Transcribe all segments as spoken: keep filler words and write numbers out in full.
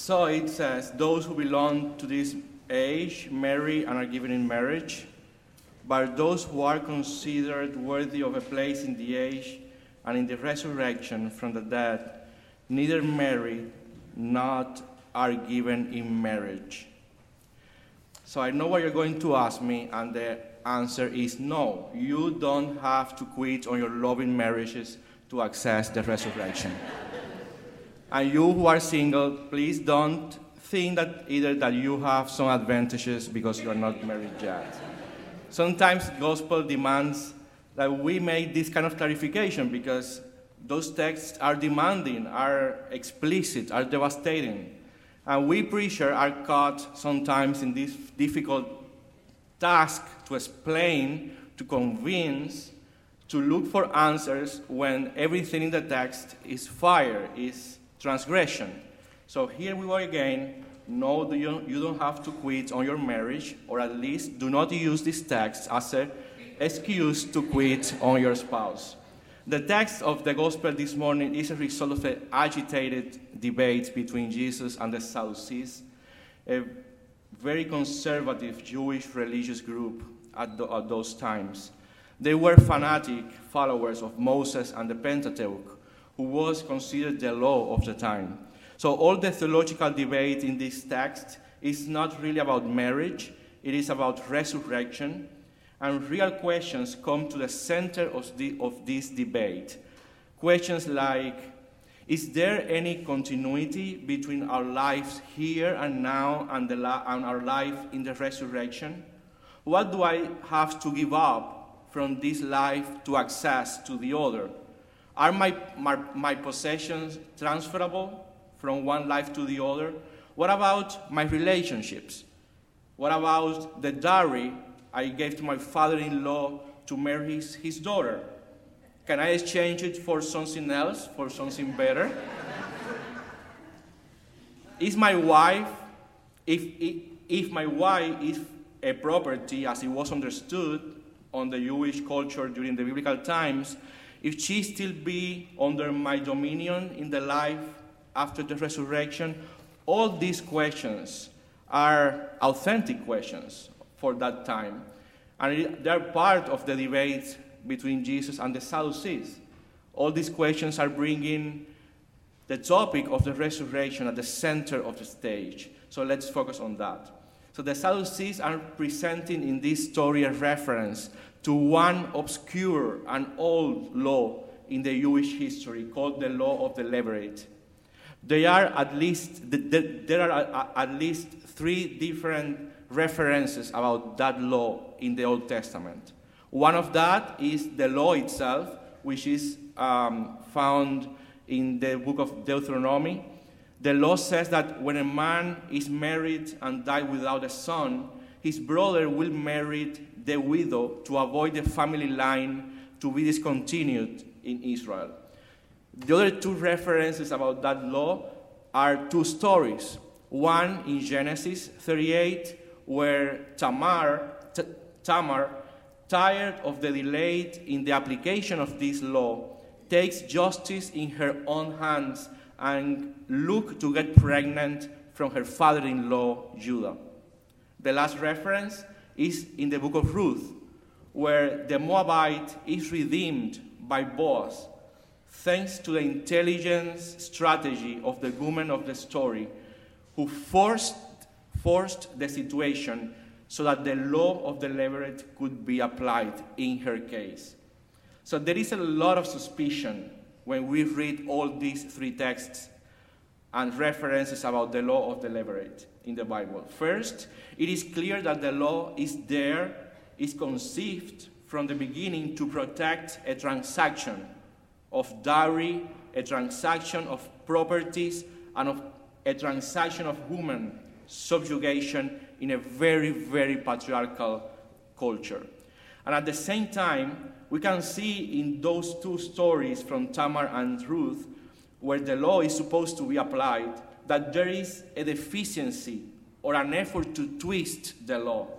So it says, those who belong to this age marry and are given in marriage, but those who are considered worthy of a place in the age and in the resurrection from the dead, neither marry nor are given in marriage. So I know what you're going to ask me, and the answer is no. You don't have to quit on your loving marriages to access the resurrection. And you who are single, please don't think that either that you have some advantages because you are not married yet. Sometimes gospel demands that we make this kind of clarification because those texts are demanding, are explicit, are devastating. And we preachers are caught sometimes in this difficult task to explain, to convince, to look for answers when everything in the text is fire, is transgression. So here we go again. No, you, you don't have to quit on your marriage, or at least do not use this text as an excuse to quit on your spouse. The text of the gospel this morning is a result of an agitated debate between Jesus and the Sadducees, a very conservative Jewish religious group at, the, at those times. They were fanatic followers of Moses and the Pentateuch, who was considered the law of the time. So all the theological debate in this text is not really about marriage, it is about resurrection, and real questions come to the center of, the, of this debate. Questions like, is there any continuity between our lives here and now and, the la- and our life in the resurrection? What do I have to give up from this life to access to the other? Are my, my, my possessions transferable from one life to the other? What about my relationships? What about the dowry I gave to my father-in-law to marry his, his daughter? Can I exchange it for something else, for something better? Is my wife, if, if, if my wife is a property as it was understood on the Jewish culture during the biblical times, if she still be under my dominion in the life after the resurrection? All these questions are authentic questions for that time. And they're part of the debate between Jesus and the Sadducees. All these questions are bringing the topic of the resurrection at the center of the stage. So let's focus on that. So the Sadducees are presenting in this story a reference to one obscure and old law in the Jewish history called the law of the Levirate. There are at least there are at least three different references about that law in the Old Testament. One of that is the law itself, which is um, found in the book of Deuteronomy. The law says that when a man is married and dies without a son, his brother will marry the widow to avoid the family line to be discontinued in Israel. The other two references about that law are two stories. One in Genesis thirty-eight, where Tamar, T- Tamar, tired of the delay in the application of this law, takes justice in her own hands and look to get pregnant from her father-in-law, Judah. The last reference is in the book of Ruth, where the Moabite is redeemed by Boaz, thanks to the intelligence strategy of the woman of the story, who forced, forced the situation so that the law of the Levirate could be applied in her case. So there is a lot of suspicion when we read all these three texts and references about the law of the Levirate in the Bible. First, it is clear that the law is there, is conceived from the beginning to protect a transaction of dowry, a transaction of properties, and of a transaction of human subjugation in a very, very patriarchal culture. And at the same time, we can see in those two stories from Tamar and Ruth, where the law is supposed to be applied, that there is a deficiency or an effort to twist the law.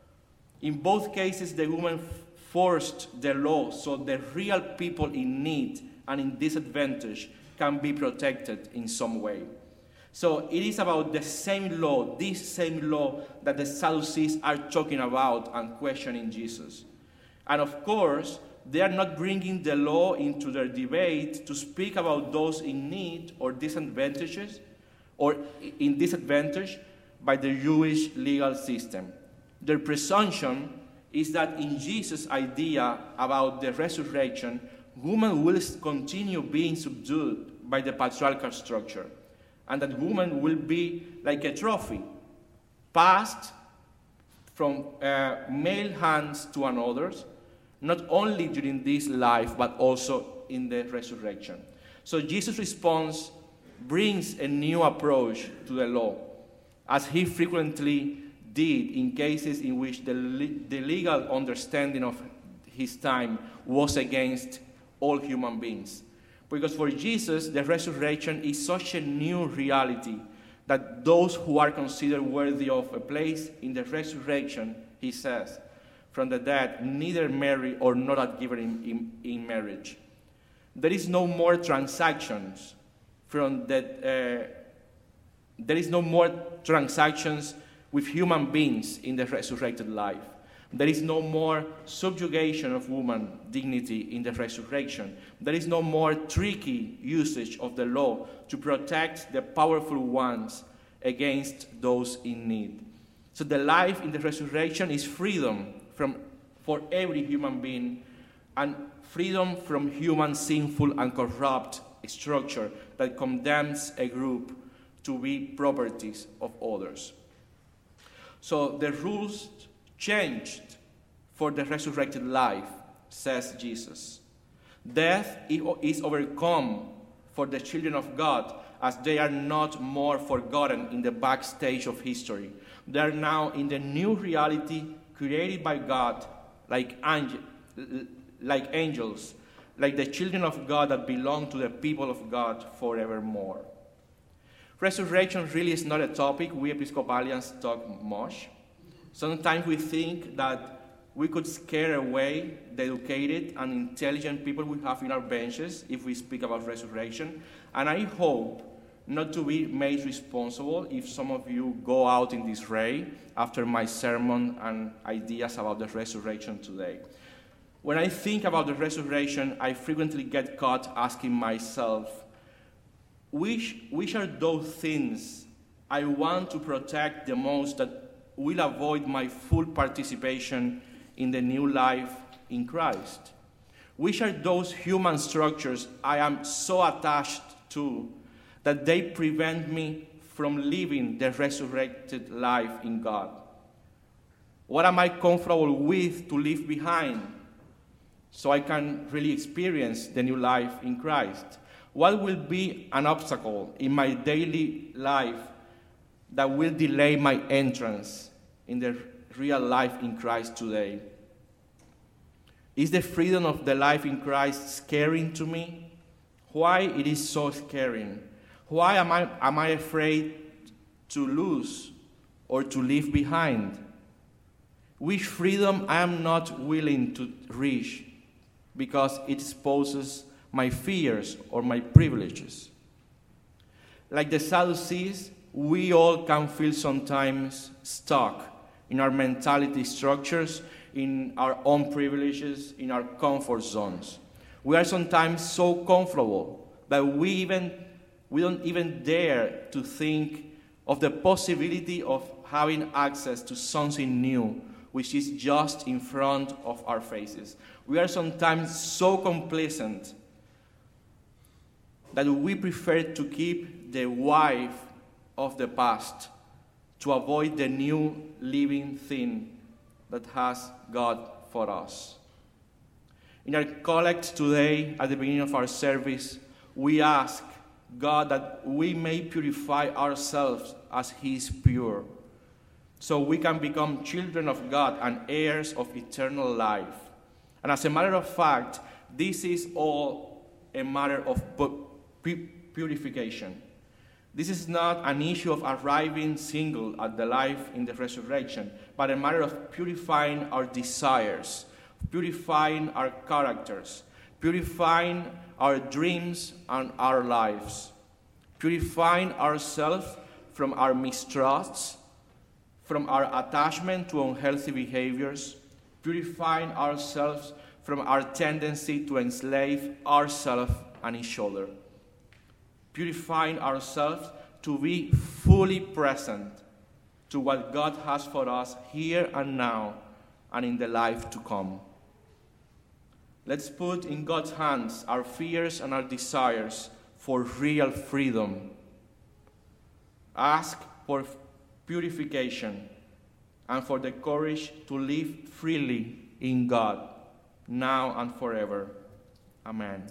In both cases, the woman forced the law so the real people in need and in disadvantage can be protected in some way. So it is about the same law, this same law that the Sadducees are talking about and questioning Jesus. And of course, they are not bringing the law into their debate to speak about those in need or disadvantages or in disadvantage by the Jewish legal system. Their presumption is that in Jesus' idea about the resurrection, women will continue being subdued by the patriarchal structure, and that women will be like a trophy, passed from uh, male hands to another's, not only during this life, but also in the resurrection. So Jesus' response brings a new approach to the law, as he frequently did in cases in which the, le- the legal understanding of his time was against all human beings. Because for Jesus, the resurrection is such a new reality that those who are considered worthy of a place in the resurrection, he says, from the dead, neither marry or not are given in, in, in marriage. There is no more transactions from that. Uh, there is no more transactions with human beings in the resurrected life. There is no more subjugation of woman dignity in the resurrection. There is no more tricky usage of the law to protect the powerful ones against those in need. So the life in the resurrection is freedom from, for every human being, and freedom from human sinful and corrupt structure that condemns a group to be properties of others. So the rules changed for the resurrected life, says Jesus. Death is overcome for the children of God, as they are not more forgotten in the backstage of history. They are now in the new reality created by God, like, angel, like angels, like the children of God that belong to the people of God forevermore. Resurrection really is not a topic we Episcopalians talk much. Sometimes we think that we could scare away the educated and intelligent people we have in our benches if we speak about resurrection. And I hope not to be made responsible if some of you go out in disarray after my sermon and ideas about the resurrection today. When I think about the resurrection, I frequently get caught asking myself, which, which are those things I want to protect the most that will avoid my full participation in the new life in Christ? Which are those human structures I am so attached to that they prevent me from living the resurrected life in God? What am I comfortable with to leave behind so I can really experience the new life in Christ? What will be an obstacle in my daily life that will delay my entrance in the real life in Christ today? Is the freedom of the life in Christ scaring to me? Why it is so scaring? Why am I, am I afraid to lose or to leave behind? Which freedom I am not willing to reach because it exposes my fears or my privileges? Like the Sadducees, we all can feel sometimes stuck in our mentality structures, in our own privileges, in our comfort zones. We are sometimes so comfortable that we even we don't even dare to think of the possibility of having access to something new, which is just in front of our faces. We are sometimes so complacent that we prefer to keep the wife of the past to avoid the new living thing that has God for us. In our collect today, at the beginning of our service, we ask God that we may purify ourselves as He is pure, so we can become children of God and heirs of eternal life. And as a matter of fact, this is all a matter of purification. This is not an issue of arriving single at the life in the resurrection, but a matter of purifying our desires, purifying our characters, purifying our dreams and our lives, purifying ourselves from our mistrusts, from our attachment to unhealthy behaviors, purifying ourselves from our tendency to enslave ourselves and each other, purifying ourselves to be fully present to what God has for us here and now and in the life to come. Let's put in God's hands our fears and our desires for real freedom. Ask for purification and for the courage to live freely in God, now and forever. Amen.